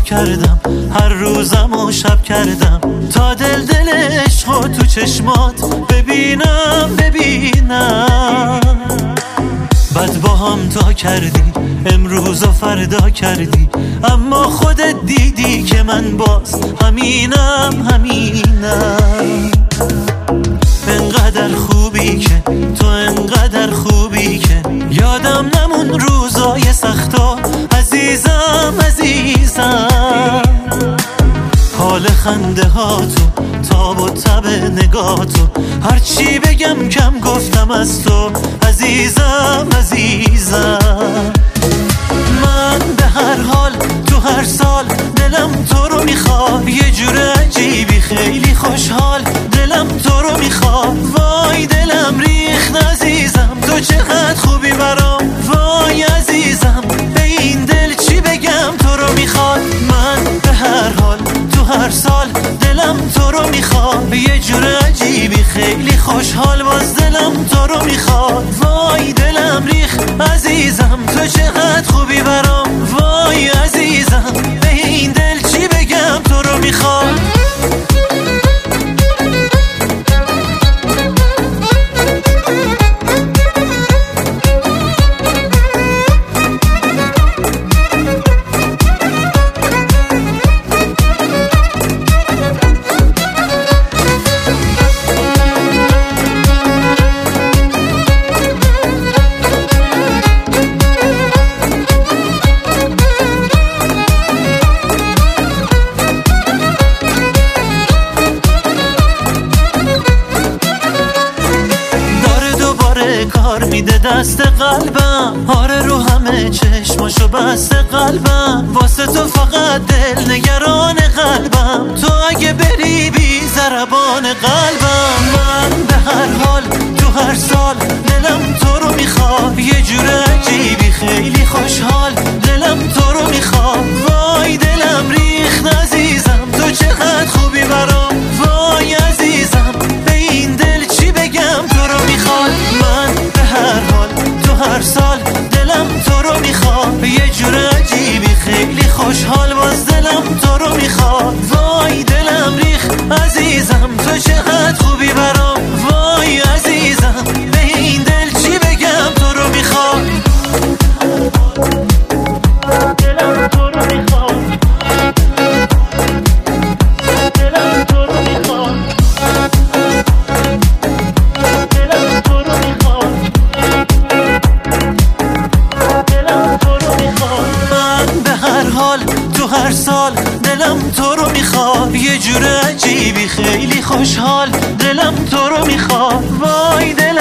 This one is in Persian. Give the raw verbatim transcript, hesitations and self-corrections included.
حساب کردم، هر روزم و شب کردم تا دل دل عشقو تو چشمات ببینم ببینم. بعد با هم تا کردی، امروز و فردا کردی، اما خودت دیدی که من باز همینم همینم. انقدر خوبی که تو، انقدر خوبی که یادم نمون روزای سختا عزیزم عزیزم. حال خنده ها تو، تاب و تب نگاه تو، هرچی بگم کم گفتم از تو عزیزم عزیزم. من به هر حال تو هر سال دلم تو رو میخواد، یه جور عجیبی خیلی خوشحال دلم تو رو میخواد. وای دلم ریخت عزیزم، تو چقدر خوبی برام وای عزیزم. به این دل چی بگم تو رو میخواد. من به هر حال تو هر سال دلم تو رو میخواد، یه جور عجیبی خیلی خوشحال باز دلم تو رو میخواد. وای دلم ریخت عزیزم، تو چقدر خوبی برام وای عزیزم. به این دل چی بگم تو رو میخواد. کار میده دست قلبم، آره رو همه چشماشو بسته قلبم. واسه تو فقط دل نگران قلبم، تو اگه بری بی ضربان قلبم. من به هر حال تو هر سال دلم تو رو میخواد، یه جور عجیبی خیلی خوشحال دلم تو رو میخواد. وای دلم ریخت عزیزم، تو چقدر خوبی برام وای عزیزم. به این دل چی بگم تو رو میخواد. من به هر حال تو هر سال دلم تو رو میخواد، یه جور عجیبی خیلی خوشحال باز دلم تو رو میخواد. وای دلم ریخت عزیزم، تو چقدر خوبی برام وای عزیزم. به این دل چی بگم تو رو میخواد. دلم تو رو میخواد، دلم تو رو میخواد، دلم تو رو میخواد، دلم تو رو میخواد. من به هر حال تو هر سال دلم تو رو میخواد، یه جور عجیبی خیلی خوشحال دلم تو رو میخواد. وای دلم